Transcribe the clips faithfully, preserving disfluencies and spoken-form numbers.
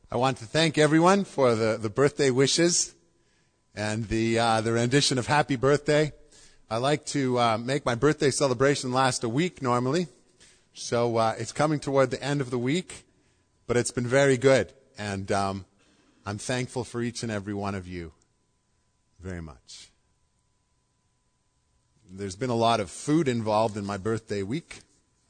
I want to thank everyone for the, the birthday wishes and the uh, the rendition of Happy Birthday. I like to uh, make my birthday celebration last a week normally, so uh, it's coming toward the end of the week, but it's been very good, and um, I'm thankful for each and every one of you very much. There's been a lot of food involved in my birthday week.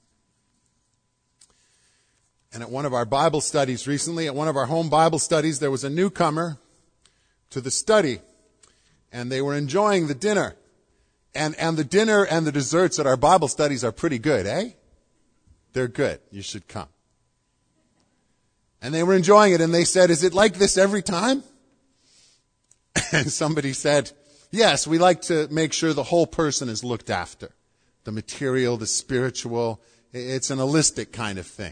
And at one of our Bible studies recently, at one of our home Bible studies, there was a newcomer to the study. And they were enjoying the dinner. And and the dinner and the desserts at our Bible studies are pretty good, eh? They're good. You should come. And they were enjoying it, and they said, "Is it like this every time?" And somebody said, "Yes, we like to make sure the whole person is looked after. The material, the spiritual, it's an holistic kind of thing."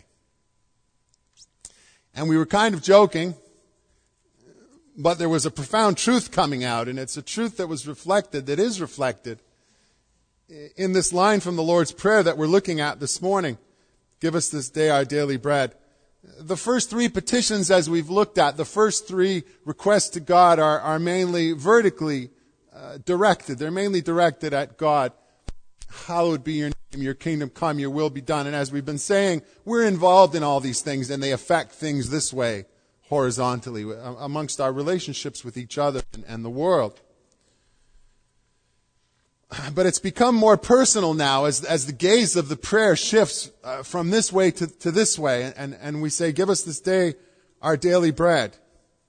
And we were kind of joking, but there was a profound truth coming out, and it's a truth that was reflected, that is reflected, in this line from the Lord's Prayer that we're looking at this morning. Give us this day our daily bread. The first three petitions, as we've looked at, the first three requests to God are, are mainly vertically uh, directed. They're mainly directed at God. Hallowed be your name, your kingdom come, your will be done. And as we've been saying, we're involved in all these things, and they affect things this way, horizontally, amongst our relationships with each other and, and the world. But it's become more personal now as, as the gaze of the prayer shifts uh, from this way to, to this way. And, and we say, give us this day our daily bread.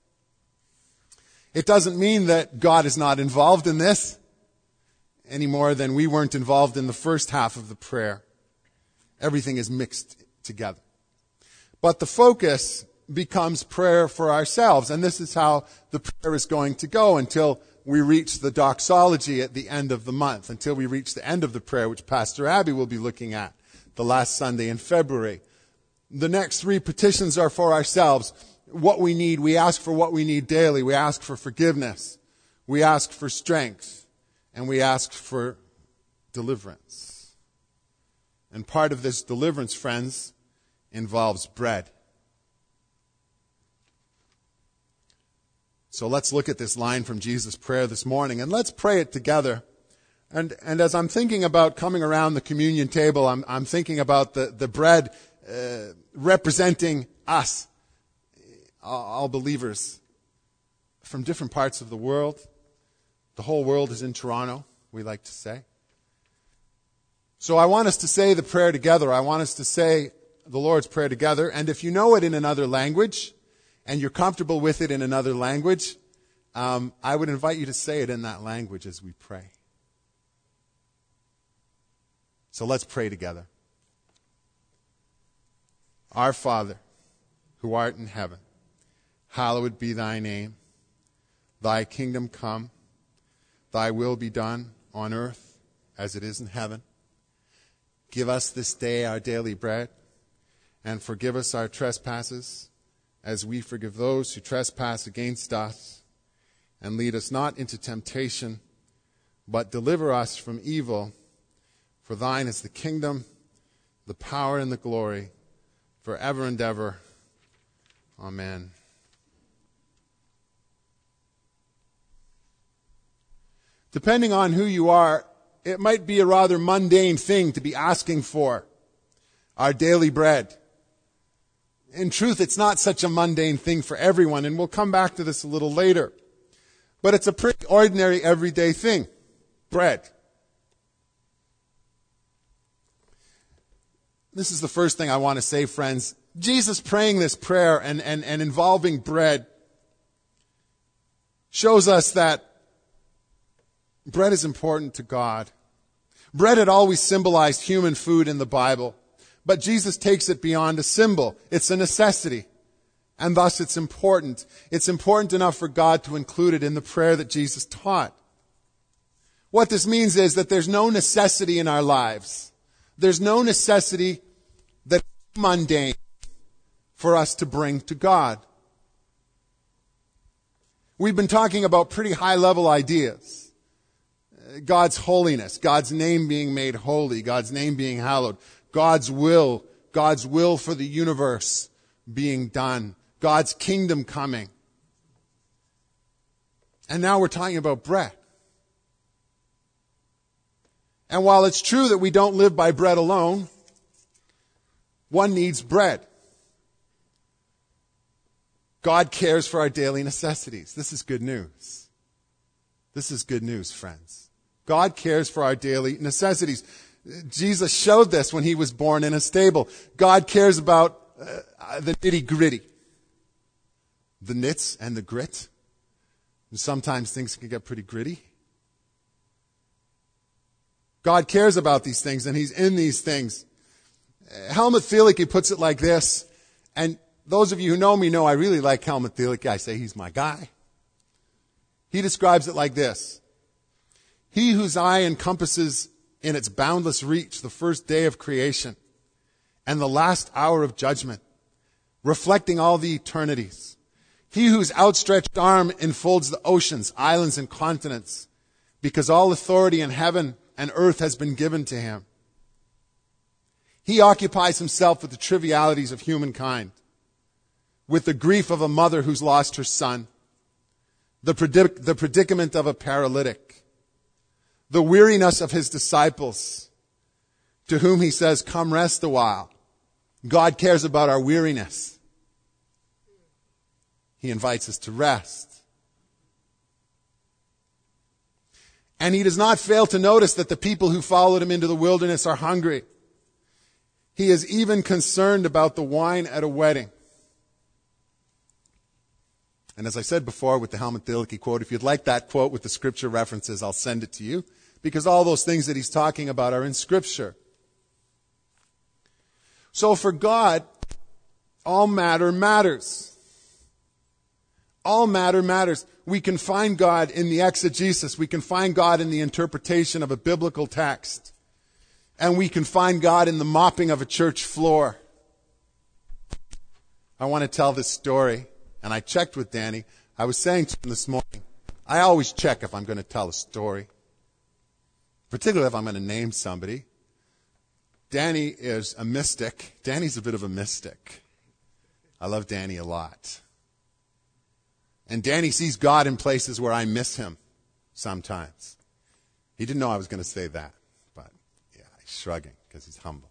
It doesn't mean that God is not involved in this any more than we weren't involved in the first half of the prayer. Everything is mixed together. But the focus becomes prayer for ourselves. And this is how the prayer is going to go until we reach the doxology at the end of the month, until we reach the end of the prayer, which Pastor Abby will be looking at the last Sunday in February. The next three petitions are for ourselves. What we need, we ask for what we need daily. We ask for forgiveness. We ask for strength. And we ask for deliverance. And part of this deliverance, friends, involves bread. So let's look at this line from Jesus' prayer this morning, and let's pray it together. And and as I'm thinking about coming around the communion table, I'm I'm thinking about the, the bread uh, representing us, all, all believers from different parts of the world. The whole world is in Toronto, we like to say. So I want us to say the prayer together. I want us to say the Lord's Prayer together. And if you know it in another language, and you're comfortable with it in another language, um, I would invite you to say it in that language as we pray. So let's pray together. Our Father, who art in heaven, hallowed be thy name. Thy kingdom come. Thy will be done on earth as it is in heaven. Give us this day our daily bread, and forgive us our trespasses, as we forgive those who trespass against us. And lead us not into temptation, but deliver us from evil. For thine is the kingdom, the power, and the glory, forever and ever. Amen. Depending on who you are, it might be a rather mundane thing to be asking for our daily bread. In truth, it's not such a mundane thing for everyone, and we'll come back to this a little later. But it's a pretty ordinary, everyday thing. Bread. This is the first thing I want to say, friends. Jesus praying this prayer and, and, and involving bread shows us that bread is important to God. Bread had always symbolized human food in the Bible, but Jesus takes it beyond a symbol. It's a necessity, and thus it's important. It's important enough for God to include it in the prayer that Jesus taught. What this means is that there's no necessity in our lives. There's no necessity that's mundane for us to bring to God. We've been talking about pretty high-level ideas. God's holiness, God's name being made holy, God's name being hallowed, God's will, God's will for the universe being done, God's kingdom coming. And now we're talking about bread. And while it's true that we don't live by bread alone, one needs bread. God cares for our daily necessities. This is good news. This is good news, friends. God cares for our daily necessities. Jesus showed this when he was born in a stable. God cares about uh, the nitty-gritty. The nits and the grit. And sometimes things can get pretty gritty. God cares about these things, and he's in these things. Helmut Thielicke puts it like this, and those of you who know me know I really like Helmut Thielicke. I say he's my guy. He describes it like this. He whose eye encompasses in its boundless reach the first day of creation and the last hour of judgment, reflecting all the eternities. He whose outstretched arm enfolds the oceans, islands, and continents, because all authority in heaven and earth has been given to him. He occupies himself with the trivialities of humankind, with the grief of a mother who's lost her son, the, predic- the predicament of a paralytic, the weariness of his disciples, to whom he says, come rest a while. God cares about our weariness. He invites us to rest. And he does not fail to notice that the people who followed him into the wilderness are hungry. He is even concerned about the wine at a wedding. And as I said before with the Helmut Thielicke quote, if you'd like that quote with the scripture references, I'll send it to you, because all those things that he's talking about are in Scripture. So for God, all matter matters. All matter matters. We can find God in the exegesis. We can find God in the interpretation of a biblical text. And we can find God in the mopping of a church floor. I want to tell this story, and I checked with Danny. I was saying to him this morning, I always check if I'm going to tell a story, particularly if I'm going to name somebody. Danny is a mystic. Danny's a bit of a mystic. I love Danny a lot. And Danny sees God in places where I miss him sometimes. He didn't know I was going to say that, but yeah, he's shrugging because he's humble.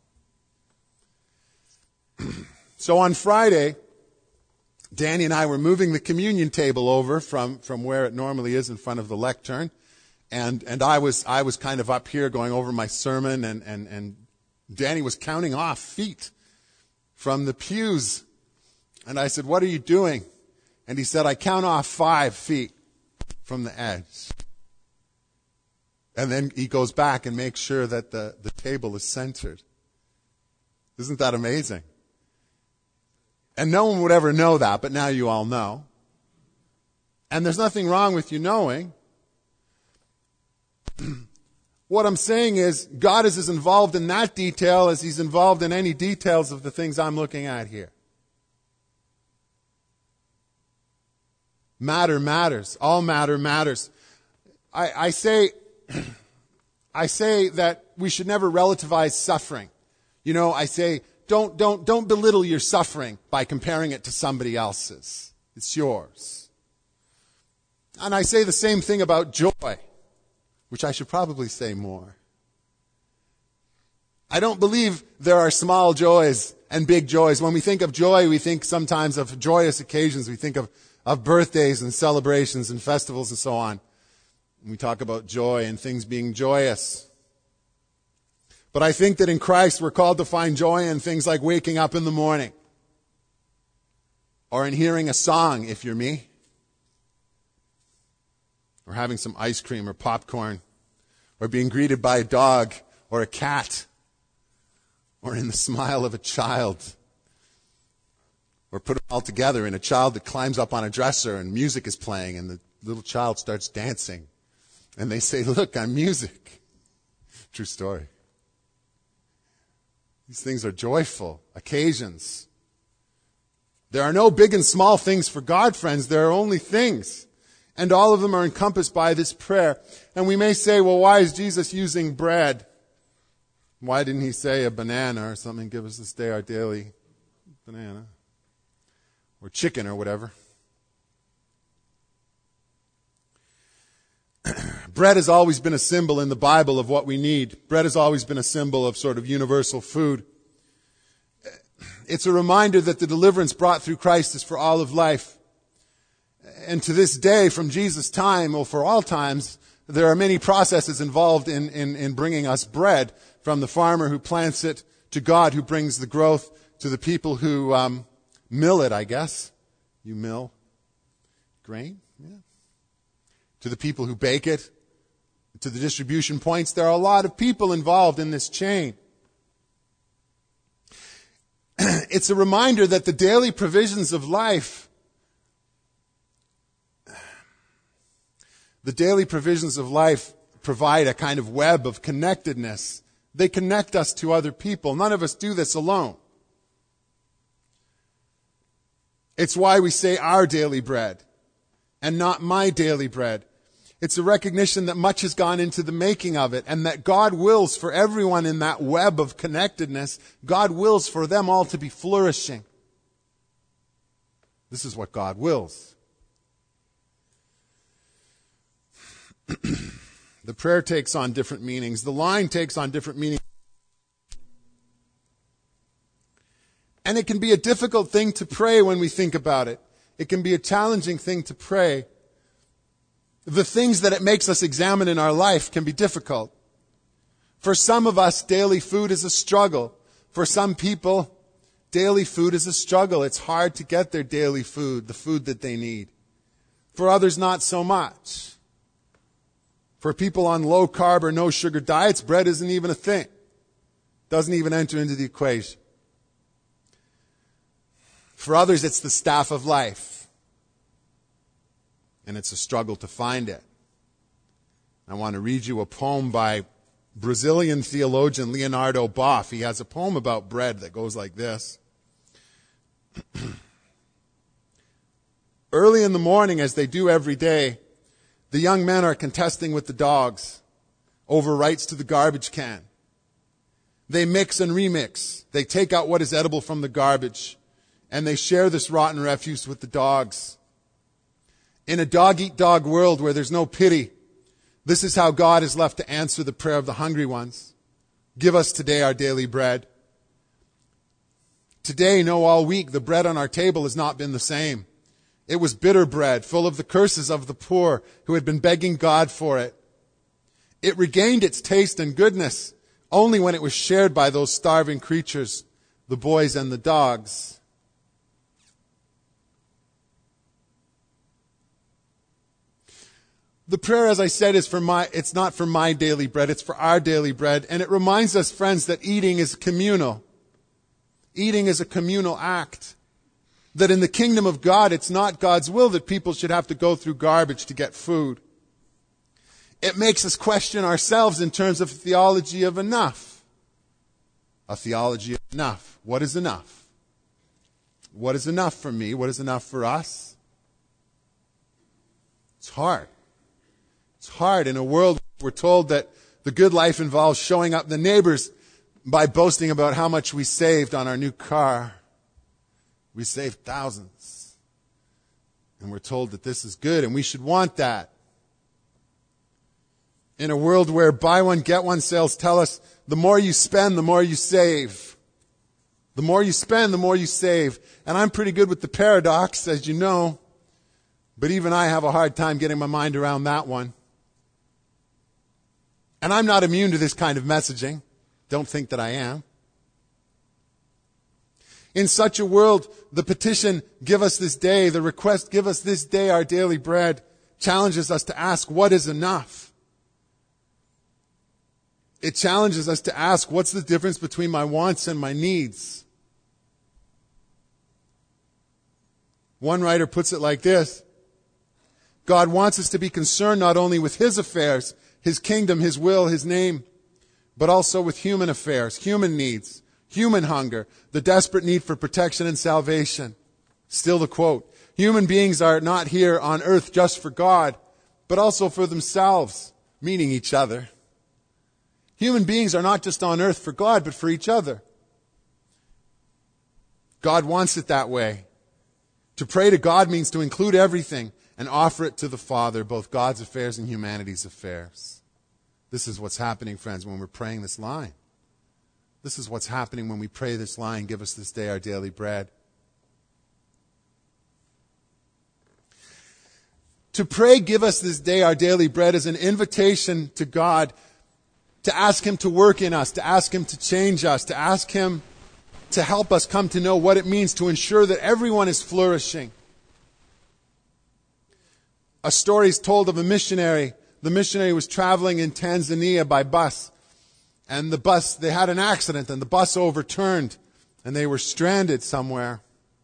So on Friday, Danny and I were moving the communion table over from, from where it normally is in front of the lectern. And, and I was, I was kind of up here going over my sermon, and, and, and Danny was counting off feet from the pews. And I said, what are you doing? And he said, I count off five feet from the edge. And then he goes back and makes sure that the, the table is centered. Isn't that amazing? And no one would ever know that, but now you all know. And there's nothing wrong with you knowing. What I'm saying is, God is as involved in that detail as he's involved in any details of the things I'm looking at here. Matter matters. All matter matters. I, I say, I say that we should never relativize suffering. You know, I say, don't, don't, don't belittle your suffering by comparing it to somebody else's. It's yours. And I say the same thing about joy, which I should probably say more. I don't believe there are small joys and big joys. When we think of joy, we think sometimes of joyous occasions. We think of of birthdays and celebrations and festivals and so on. We talk about joy and things being joyous. But I think that in Christ we're called to find joy in things like waking up in the morning, or in hearing a song, if you're me, or having some ice cream or popcorn, or being greeted by a dog or a cat, or in the smile of a child. Or put it all together in a child that climbs up on a dresser and music is playing and the little child starts dancing. And they say, look, I'm music. True story. These things are joyful occasions. There are no big and small things for God, friends. There are only things. And all of them are encompassed by this prayer. And we may say, well, why is Jesus using bread? Why didn't he say a banana or something? Give us this day our daily banana. or chicken or whatever. Bread has always been a symbol in the Bible of what we need. Bread has always been a symbol of sort of universal food. It's a reminder that the deliverance brought through Christ is for all of life. And to this day, from Jesus' time, or for all times, there are many processes involved in, in, in bringing us bread, from the farmer who plants it, to God who brings the growth, to the people who um, mill it, I guess. You mill grain? Yeah. To the people who bake it, to the distribution points. There are a lot of people involved in this chain. It's a reminder that the daily provisions of life, the daily provisions of life provide a kind of web of connectedness. They connect us to other people. None of us do this alone. It's why we say our daily bread and not my daily bread. It's a recognition that much has gone into the making of it, and that God wills for everyone in that web of connectedness, God wills for them all to be flourishing. This is what God wills. The prayer takes on different meanings. The line takes on different meanings. And it can be a difficult thing to pray when we think about it. It can be a challenging thing to pray. The things that it makes us examine in our life can be difficult. For some of us, daily food is a struggle. For some people, daily food is a struggle. It's hard to get their daily food, the food that they need. For others, not so much. For people on low carb or no sugar diets, bread isn't even a thing. Doesn't even enter into the equation. For others, it's the staff of life. And it's a struggle to find it. I want to read you a poem by Brazilian theologian Leonardo Boff. He has a poem about bread that goes like this. Early in the morning, as they do every day, the young men are contesting with the dogs over rights to the garbage can. They mix and remix. They take out what is edible from the garbage, and they share this rotten refuse with the dogs. In a dog-eat-dog world where there's no pity, this is how God is left to answer the prayer of the hungry ones. Give us today our daily bread. Today, no, all week, the bread on our table has not been the same. It was bitter bread, full of the curses of the poor who had been begging God for it. It regained its taste and goodness only when it was shared by those starving creatures, the boys and the dogs. The prayer, as I said, is for my, it's not for my daily bread, it's for our daily bread. And it reminds us, friends, that eating is communal. Eating is a communal act. That in the kingdom of God, it's not God's will that people should have to go through garbage to get food. It makes us question ourselves in terms of theology of enough. A theology of enough. What is enough? What is enough for me? What is enough for us? It's hard. It's hard in a world where we're told that the good life involves showing up the neighbors by boasting about how much we saved on our new car. We saved thousands. And we're told that this is good and we should want that. In a world where buy one, get one sales tell us the more you spend, the more you save. The more you spend, the more you save. And I'm pretty good with the paradox, as you know. But even I have a hard time getting my mind around that one. And I'm not immune to this kind of messaging. Don't think that I am. In such a world, the petition, give us this day, the request, give us this day our daily bread, challenges us to ask, what is enough? It challenges us to ask, what's the difference between my wants and my needs? One writer puts it like this. God wants us to be concerned not only with His affairs, His kingdom, His will, His name, but also with human affairs, human needs, human hunger, the desperate need for protection and salvation. Still the quote, human beings are not here on earth just for God, but also for themselves, meaning each other. Human beings are not just on earth for God, but for each other. God wants it that way. To pray to God means to include everything and offer it to the Father, both God's affairs and humanity's affairs. This is what's happening, friends, when we're praying this line. This is what's happening when we pray this line, give us this day our daily bread. To pray, give us this day our daily bread, is an invitation to God to ask Him to work in us, to ask Him to change us, to ask Him to help us come to know what it means to ensure that everyone is flourishing. A story is told of a missionary. The missionary was traveling in Tanzania by bus. And the bus, they had an accident and the bus overturned and they were stranded somewhere.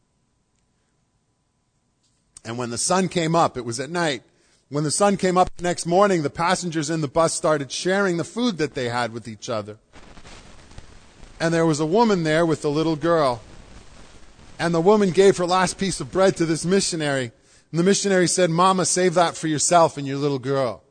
And when the sun came up, it was at night. When the sun came up the next morning, the passengers in the bus started sharing the food that they had with each other. And there was a woman there with a little girl. And the woman gave her last piece of bread to this missionary. And the missionary said, "Mama, save that for yourself and your little girl."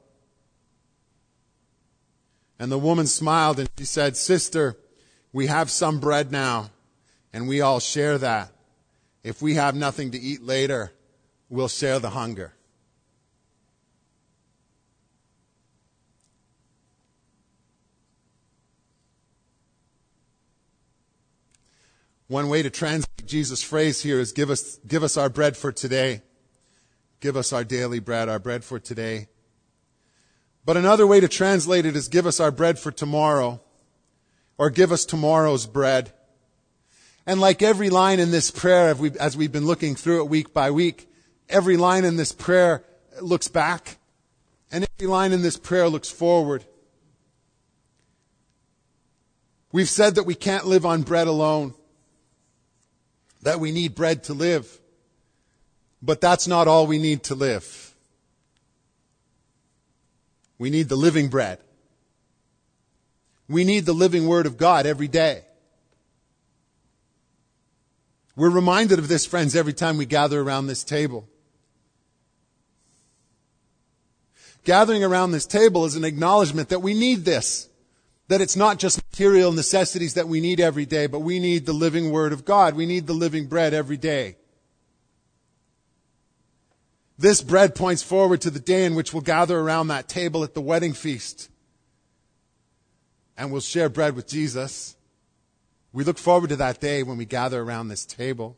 And the woman smiled and she said, "Sister, we have some bread now, and we all share that. If we have nothing to eat later, we'll share the hunger." One way to translate Jesus' phrase here is give us, give us our bread for today. Give us our daily bread, our bread for today. But another way to translate it is give us our bread for tomorrow, or give us tomorrow's bread. And like every line in this prayer, as we've been looking through it week by week, every line in this prayer looks back, and every line in this prayer looks forward. We've said that we can't live on bread alone, that we need bread to live. But that's not all we need to live. We need the living bread. We need the living Word of God every day. We're reminded of this, friends, every time we gather around this table. Gathering around this table is an acknowledgement that we need this. That it's not just material necessities that we need every day, but we need the living Word of God. We need the living bread every day. This bread points forward to the day in which we'll gather around that table at the wedding feast. And we'll share bread with Jesus. We look forward to that day when we gather around this table.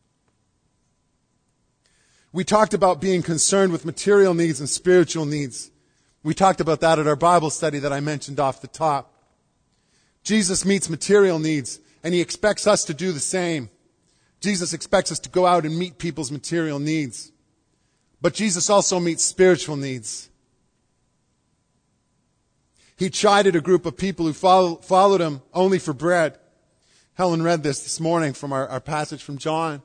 We talked about being concerned with material needs and spiritual needs. We talked about that at our Bible study that I mentioned off the top. Jesus meets material needs, and He expects us to do the same. Jesus expects us to go out and meet people's material needs. But Jesus also meets spiritual needs. He chided a group of people who follow, followed Him only for bread. Helen read this this morning from our, our passage from John.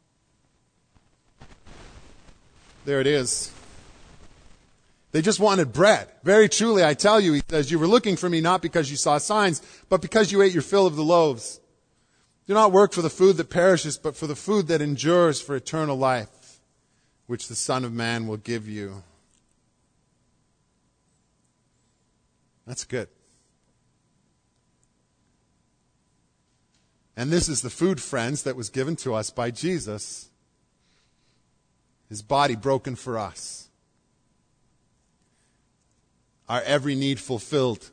There it is. They just wanted bread. Very truly, I tell you, He says, you were looking for me not because you saw signs, but because you ate your fill of the loaves. Do not work for the food that perishes, but for the food that endures for eternal life, which the Son of Man will give you. That's good. And this is the food, friends, that was given to us by Jesus. His body broken for us. Our every need fulfilled.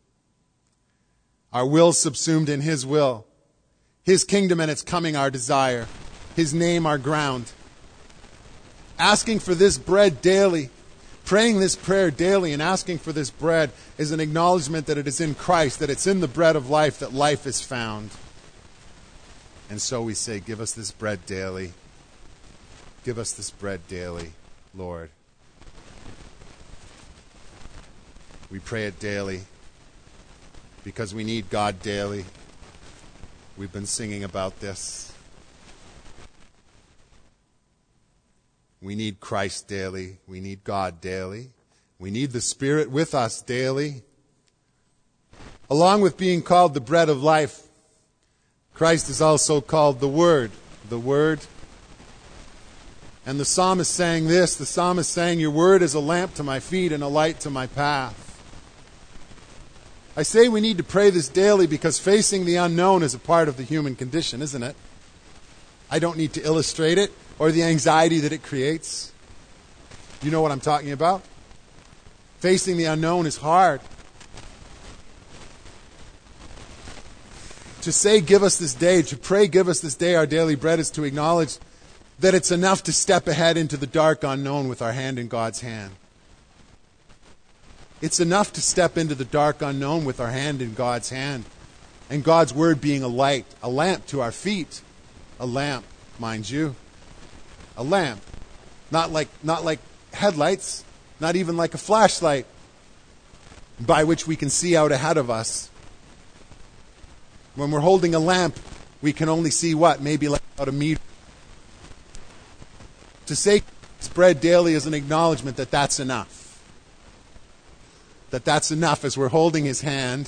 Our will subsumed in His will. His kingdom and its coming our desire. His name our ground. Asking for this bread daily, praying this prayer daily and asking for this bread is an acknowledgement that it is in Christ, that it's in the bread of life that life is found. And so we say, give us this bread daily. Give us this bread daily, Lord. We pray it daily because we need God daily. We've been singing about this. We need Christ daily. We need God daily. We need the Spirit with us daily. Along with being called the bread of life, Christ is also called the Word. The Word. And the psalmist saying this, the psalmist saying, your word is a lamp to my feet and a light to my path. I say we need to pray this daily because facing the unknown is a part of the human condition, isn't it? I don't need to illustrate it. or the anxiety that it creates. You know what I'm talking about? Facing the unknown is hard. To say, give us this day, to pray, give us this day our daily bread, is to acknowledge that it's enough to step ahead into the dark unknown with our hand in God's hand. It's enough to step into the dark unknown with our hand in God's hand. And God's word being a light, a lamp to our feet. A lamp, mind you. A lamp. Not like, not like headlights, not even like a flashlight by which we can see out ahead of us. When we're holding a lamp, we can only see what? Maybe like about a meter. To say bread daily is an acknowledgement that that's enough. That that's enough as we're holding his hand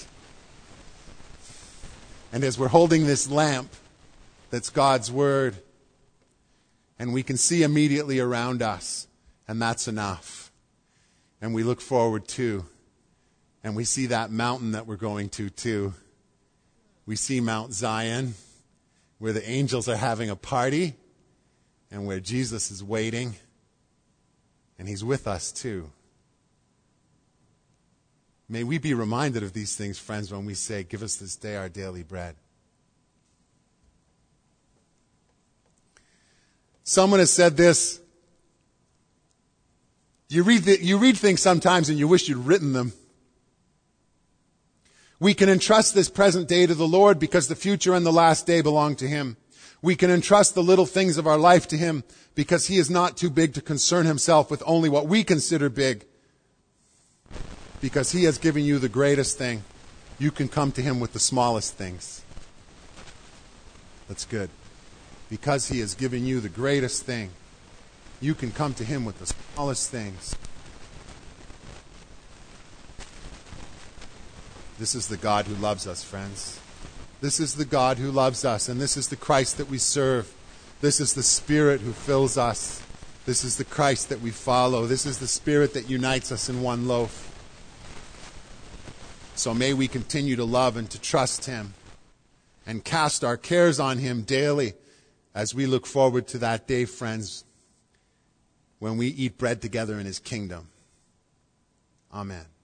and as we're holding this lamp that's God's word, and we can see immediately around us, and that's enough. And we look forward to, and we see that mountain that we're going to too. We see Mount Zion, where the angels are having a party, and where Jesus is waiting, and he's with us too. May we be reminded of these things, friends, when we say, give us this day our daily bread. Someone has said this. You read, the, you read things sometimes and you wish you'd written them. We can entrust this present day to the Lord because the future and the last day belong to him. We can entrust the little things of our life to him because he is not too big to concern himself with only what we consider big. Because he has given you the greatest thing. You can come to him with the smallest things. That's good. Because he has given you the greatest thing, you can come to him with the smallest things. This is the God who loves us, friends. This is the God who loves us, and this is the Christ that we serve. This is the Spirit who fills us. This is the Christ that we follow. This is the Spirit that unites us in one loaf. So may we continue to love and to trust him and cast our cares on him daily as we look forward to that day, friends, when we eat bread together in his kingdom. Amen.